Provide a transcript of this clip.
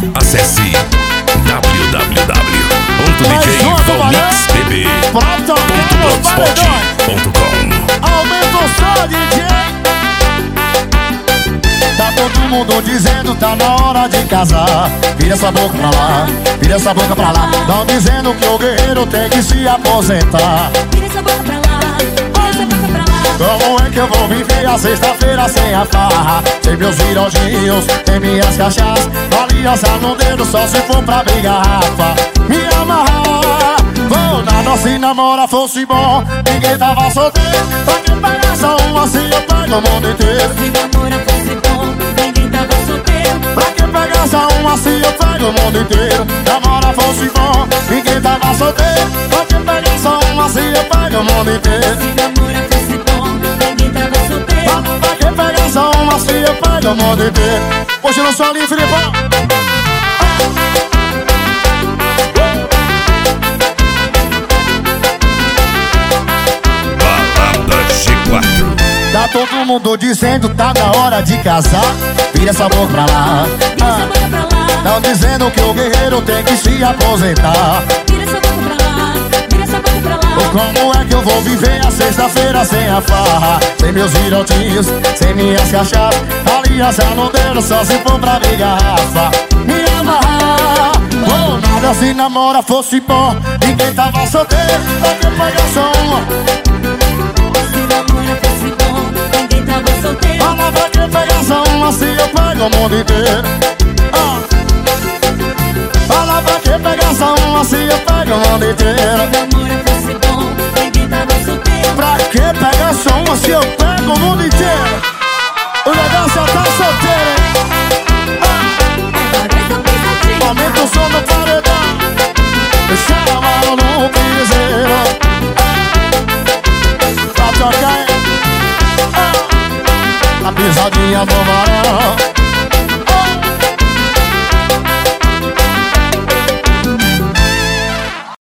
Acesse www.djvolmixbb.blogspot.com. Aumenta o som, DJ. Tá todo mundo dizendo tá na hora de casar. Vira essa boca pra lá, vira essa boca pra lá. Tão dizendo que o guerreiro tem que se aposentar. Vira essa boca pra lá, vira essa boca pra lá. Como é que eu vou viver a sexta-feira sem a farra? Sem meus virodinhos, sem minhas cachaças, aliança no dedo só se for pra abrir garrafa. Me amarrar, vou nada se namora fosse bom. Ninguém tava solteiro, pra que pegar só um assim eu pego o mundo inteiro. Se namora fosse bom, ninguém tava solteiro. Pra que pegar só um assim eu pego o mundo inteiro. Namora fosse bom, ninguém tava solteiro. Pra que pegar só um assim eu pego o mundo inteiro. Se namora fosse bom, ninguém tava solteiro. Pra que pegar só um assim eu pego o mundo inteiro. Hoje não sou ali, Filipão. Balada G4. Tá todo mundo dizendo tá na hora de casar. Vira essa boca pra lá. Vira essa boca pra lá, Tão dizendo que o guerreiro tem que se aposentar. vira essa boca pra lá, vira essa boca pra lá. Como é que eu vou viver a sexta-feira sem a farra? Sem meus virotinhos, sem minhas cachaças, aliança no dedo só se for pra abrir garrafa. Me amarrar, ou nada se namora fosse bom. Ninguém tava solteiro, pra que pegar só uma? Se namora fosse bom, ninguém tava solteiro. Fala pra que pegar só uma se eu pego o mundo inteiro. Fala pra que pegar só uma se eu pego o mundo inteiro. Se namora fosse bom, ninguém tava solteiro. Pra que pegar só uma se eu pego o mundo inteiro? O negócio é tá solteiro, hein? Agora essa pisadinha. Aumenta o som do paredão. Chama no piseiro. Pra tocar, hein? A pisadinha do varão.